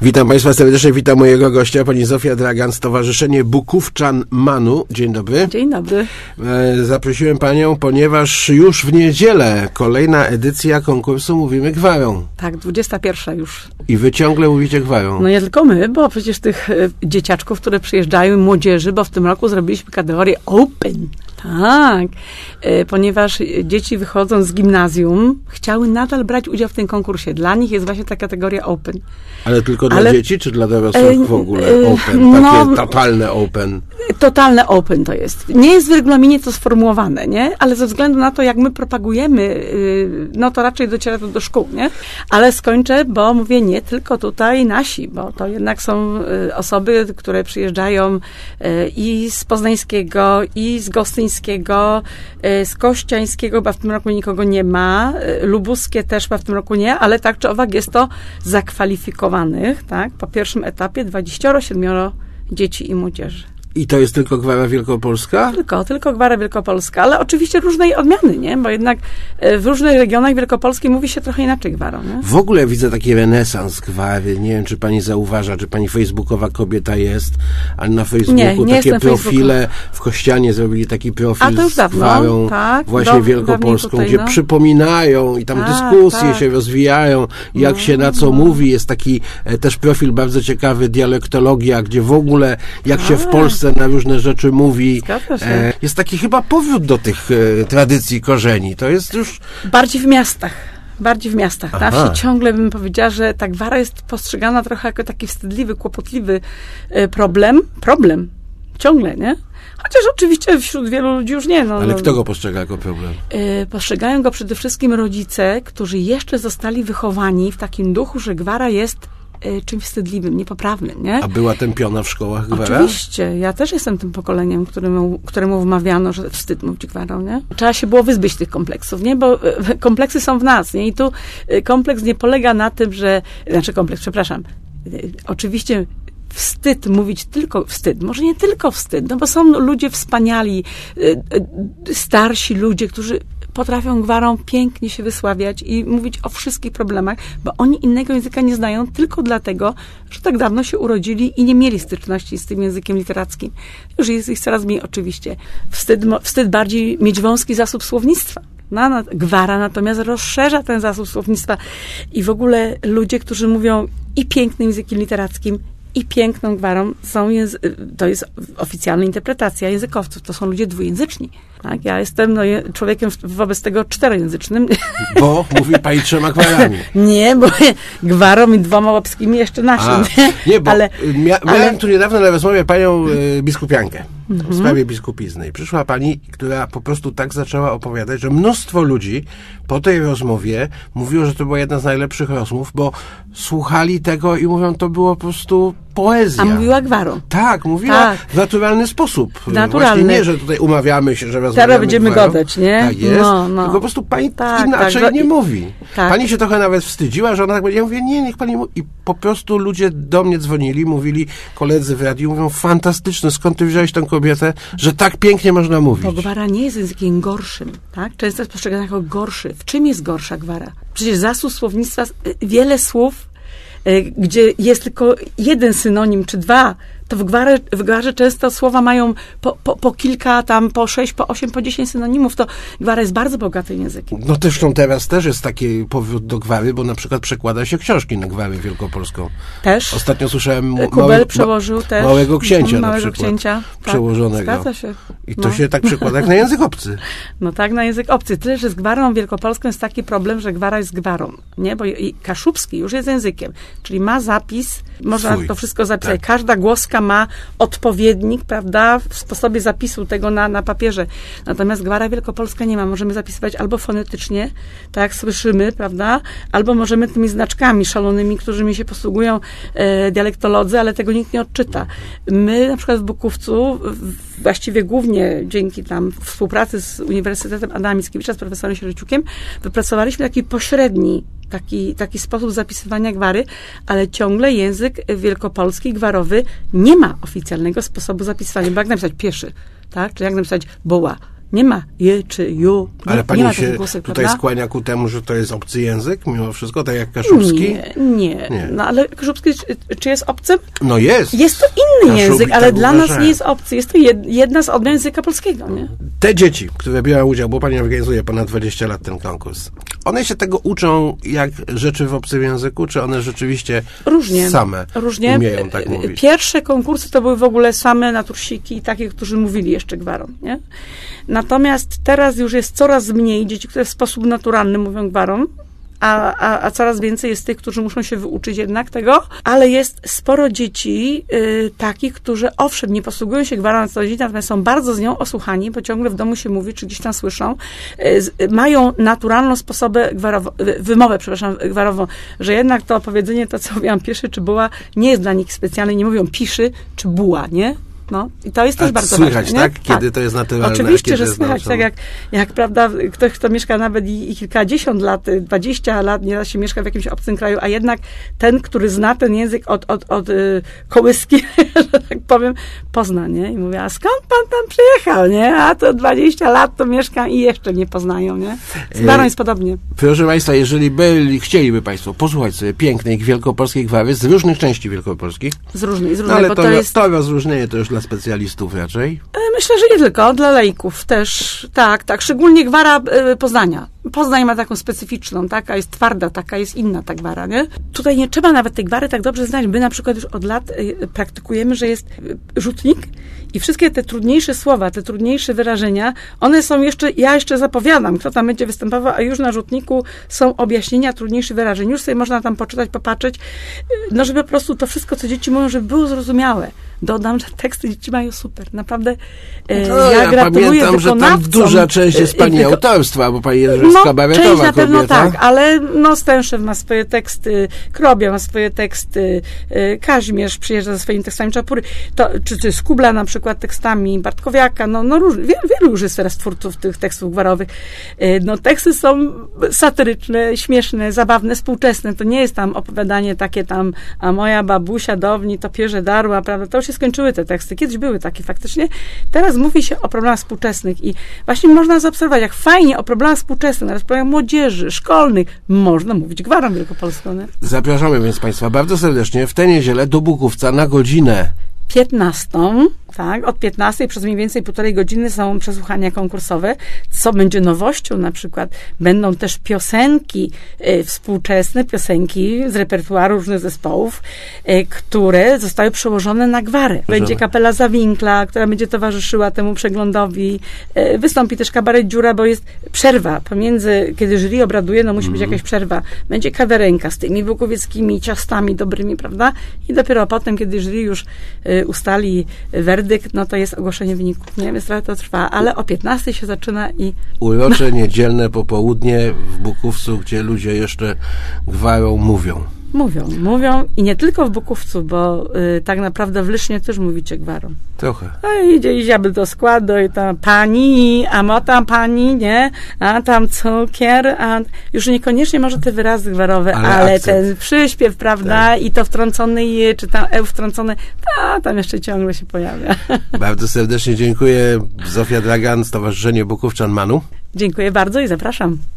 Witam Państwa serdecznie, witam mojego gościa, pani Zofia Dragan, Stowarzyszenie Bukówczan MAN-u. Dzień dobry. Dzień dobry. Zaprosiłem panią, ponieważ już w niedzielę kolejna edycja konkursu Mówimy Gwarą. Tak, 21 już. I wy ciągle mówicie gwarą. No nie tylko my, bo przecież tych dzieciaczków, które przyjeżdżają, młodzieży, bo w tym roku zrobiliśmy kategorię Open. Tak, ponieważ dzieci wychodząc z gimnazjum chciały nadal brać udział w tym konkursie. Dla nich jest właśnie ta kategoria Open. Ale tylko dla dzieci, czy dla dorosłych w ogóle Open? Takie totalne Open. Totalne Open to jest. Nie jest w regulaminie to sformułowane, nie? Ale ze względu na to, jak my propagujemy, no to raczej dociera to do szkół, nie? Ale skończę, bo mówię nie tylko tutaj nasi, bo to jednak są osoby, które przyjeżdżają i z Poznańskiego, i z Gostyńskiego, z Kościańskiego, bo w tym roku nikogo nie ma, Lubuskie też w tym roku nie, ale tak czy owak jest to zakwalifikowanych, tak? Po pierwszym etapie 27 dzieci i młodzieży. I to jest tylko gwara wielkopolska? Tylko gwara wielkopolska, ale oczywiście różnej odmiany, nie? Bo jednak w różnych regionach Wielkopolski mówi się trochę inaczej gwarą, nie? W ogóle widzę taki renesans gwary. Nie wiem, czy pani zauważa, czy pani facebookowa kobieta jest, ale na Facebooku nie takie profile. W Kościanie zrobili taki profil z gwarą właśnie wielkopolską, tutaj, gdzie przypominają i tam dyskusje się rozwijają, jak się na co mówi. Jest taki też profil bardzo ciekawy, dialektologia, gdzie w ogóle jak się w Polsce na różne rzeczy mówi. Jest taki chyba powrót do tych tradycji, korzeni. To jest już... Bardziej w miastach. Na wsi ciągle bym powiedziała, że ta gwara jest postrzegana trochę jako taki wstydliwy, kłopotliwy problem. Ciągle, nie? Chociaż oczywiście wśród wielu ludzi już nie. Ale kto go postrzega jako problem? Postrzegają go przede wszystkim rodzice, którzy jeszcze zostali wychowani w takim duchu, że gwara jest czymś wstydliwym, niepoprawnym, nie? A była tępiona w szkołach gwara? Oczywiście. Ja też jestem tym pokoleniem, któremu wmawiano, że wstyd mówić gwarą, nie? Trzeba się było wyzbyć tych kompleksów, nie? Bo kompleksy są w nas, nie? I tu kompleks nie polega na tym, że... Oczywiście wstyd mówić tylko wstyd. Może nie tylko wstyd, no bo są ludzie wspaniali, starsi ludzie, którzy potrafią gwarą pięknie się wysławiać i mówić o wszystkich problemach, bo oni innego języka nie znają tylko dlatego, że tak dawno się urodzili i nie mieli styczności z tym językiem literackim. Już jest ich coraz mniej oczywiście. Wstyd bardziej mieć wąski zasób słownictwa. Gwara natomiast rozszerza ten zasób słownictwa i w ogóle ludzie, którzy mówią i pięknym językiem literackim, i piękną gwarą to jest oficjalna interpretacja językowców. To są ludzie dwujęzyczni. Tak? Ja jestem człowiekiem wobec tego czterojęzycznym. Bo mówi pani 3 gwarami. Nie, bo gwarą i 2 łapskimi jeszcze naszym. Nie, bo miałem tu niedawno na rozmowie panią biskupiankę w sprawie biskupizny. I przyszła pani, która po prostu tak zaczęła opowiadać, że mnóstwo ludzi po tej rozmowie mówiło, że to była jedna z najlepszych rozmów, bo słuchali tego i mówią, to było po prostu poezja. A mówiła gwarą. Tak, mówiła w naturalny sposób. Naturalny. Właśnie nie, że tutaj umawiamy się, że rozmawiamy teraz będziemy gwarą. gadać, nie? Tak jest. Tylko po prostu pani inaczej nie mówi. Tak. Pani się trochę nawet wstydziła, że ona tak będzie. Ja mówię, nie, niech pani mówi. I po prostu ludzie do mnie dzwonili, mówili, koledzy w radiu, mówią, fantastyczne, skąd ty wziąłeś tę kobietę, że tak pięknie można mówić. Bo gwara nie jest językiem gorszym, tak? Często jest postrzegana jako gorszy. W czym jest gorsza gwara? Przecież zasób słownictwa, wiele słów, gdzie jest tylko jeden synonim, czy 2, to w gwarze często słowa mają po kilka, tam po 6, po 8, po 10 synonimów, to gwara jest bardzo bogatym językiem. No zresztą teraz też jest taki powrót do gwary, bo na przykład przekłada się książki na gwarę wielkopolską. Też. Ostatnio słyszałem Kubel przełożył też. Małego Księcia na przykład. Księcia, przełożonego. Zgadza się. I to się tak przekłada jak na język obcy. No tak, na język obcy. Tyle, że z gwarą wielkopolską jest taki problem, że gwara jest gwarą, nie? Bo i kaszubski już jest językiem, czyli ma zapis, można to wszystko zapisać. Tak. Każda głoska ma odpowiednik, prawda, w sposobie zapisu tego na papierze. Natomiast gwara wielkopolska nie ma. Możemy zapisywać albo fonetycznie, tak jak słyszymy, prawda, albo możemy tymi znaczkami szalonymi, którymi się posługują dialektolodzy, ale tego nikt nie odczyta. My na przykład w Bukówcu, właściwie głównie dzięki tam współpracy z Uniwersytetem Adama Mickiewicza, z profesorem Sierociukiem, wypracowaliśmy taki pośredni taki sposób zapisywania gwary, ale ciągle język wielkopolski, gwarowy nie ma oficjalnego sposobu zapisywania. Bo jak napisać pieszy, tak? Czy jak napisać boła? Nie ma je czy ju. Ale pani się tutaj skłania ku temu, że to jest obcy język, mimo wszystko, tak jak Kaszubski? Nie. No ale Kaszubski, czy jest obcym? No jest. Jest to inny język, ale tak dla nas nie jest obcy. Jest to jedna z odmian języka polskiego, nie? Te dzieci, które biorą udział, bo pani organizuje ponad 20 lat ten konkurs, one się tego uczą jak rzeczy w obcym języku, czy one rzeczywiście same umieją tak mówić? Pierwsze konkursy to były w ogóle same natursiki, takie, którzy mówili jeszcze gwarą, nie? Natomiast teraz już jest coraz mniej dzieci, które w sposób naturalny mówią gwarą, a coraz więcej jest tych, którzy muszą się wyuczyć jednak tego, ale jest sporo dzieci takich, którzy owszem, nie posługują się gwarą na co dzień, natomiast są bardzo z nią osłuchani, bo ciągle w domu się mówi, czy gdzieś tam słyszą, mają naturalną wymowę gwarową, że jednak to powiedzenie, to co mówiłam, pieszy czy buła, nie jest dla nich specjalne, nie mówią piszy czy buła, nie? No, i to jest też bardzo słychać, ważne. Tak? Kiedy to jest naturalne. Oczywiście, że słychać, tak jak prawda, ktoś, kto mieszka nawet i kilkadziesiąt lat, 20 lat, nieraz się mieszka w jakimś obcym kraju, a jednak ten, który zna ten język od kołyski, że tak powiem, pozna, nie? I mówię, a skąd pan tam przyjechał, nie? A to 20 lat to mieszkam i jeszcze nie poznają, nie? Z gwarą jest podobnie. Proszę państwa, jeżeli chcieliby państwo posłuchać sobie pięknej wielkopolskiej gwary z różnych części Wielkopolski. Z różnej, no, ale bo to to rozróżnienie to już dla specjalistów raczej? Myślę, że nie tylko, dla laików też. Tak. Szczególnie gwara Poznania. Poznań ma taką specyficzną, taka jest twarda, taka jest inna ta gwara, nie? Tutaj nie trzeba nawet tej gwary tak dobrze znać. My na przykład już od lat praktykujemy, że jest rzutnik i wszystkie te trudniejsze słowa, te trudniejsze wyrażenia, one są ja jeszcze zapowiadam, kto tam będzie występował, a już na rzutniku są objaśnienia trudniejszych wyrażeń. Już sobie można tam poczytać, popatrzeć, no żeby po prostu to wszystko, co dzieci mówią, żeby było zrozumiałe. Dodam, że teksty dzieci mają super. Naprawdę ja gratuluję pamiętam, że tam duża część jest pani autorstwa, bo pani jest kabaretowa część na pewno kobieta. tak, ale Stęszew ma swoje teksty, Krobia ma swoje teksty, Kazimierz przyjeżdża ze swoimi tekstami Czapury, czy Skubla na przykład tekstami Bartkowiaka, wielu już jest teraz twórców tych tekstów gwarowych. Teksty są satyryczne, śmieszne, zabawne, współczesne. To nie jest tam opowiadanie takie tam, a moja babusia dawniej to pierze darła, prawda? To już się skończyły te teksty. Kiedyś były takie faktycznie. Teraz mówi się o problemach współczesnych i właśnie można zaobserwować, jak fajnie o problemach współczesnych, nawet problemach młodzieży, szkolnych, można mówić gwarą wielkopolską. Nie? Zapraszamy więc państwa bardzo serdecznie w tę niedzielę do Bukówca na godzinę 15, tak, od 15 przez mniej więcej 1,5 godziny są przesłuchania konkursowe. Co będzie nowością na przykład? Będą też piosenki współczesne, piosenki z repertuaru różnych zespołów, które zostały przełożone na gwarę. Będzie kapela Zawinkla, która będzie towarzyszyła temu przeglądowi. Wystąpi też kabaret Dziura, bo jest przerwa pomiędzy, kiedy jury obraduje, musi być jakaś przerwa. Będzie kawiarenka z tymi włokowieckimi ciastami dobrymi, prawda? I dopiero potem, kiedy jury już ustali werdykt, to jest ogłoszenie wyników. Nie wiem, trochę to trwa, ale o 15 się zaczyna i... Urocze, niedzielne popołudnie w Bukówcu, gdzie ludzie jeszcze gwarą mówią. Mówią i nie tylko w Bukówcu, bo tak naprawdę w Lysznie też mówicie gwarą. Trochę. Idziemy do składu i tam pani, a mo tam pani, nie? A tam cukier, a już niekoniecznie może te wyrazy gwarowe, ale ten przyśpiew, prawda? Tak. I to wtrącony je, czy tam wtrącone, tam jeszcze ciągle się pojawia. Bardzo serdecznie dziękuję. Zofia Dragan, Stowarzyszenie Bukówczan Manu. Dziękuję bardzo i zapraszam.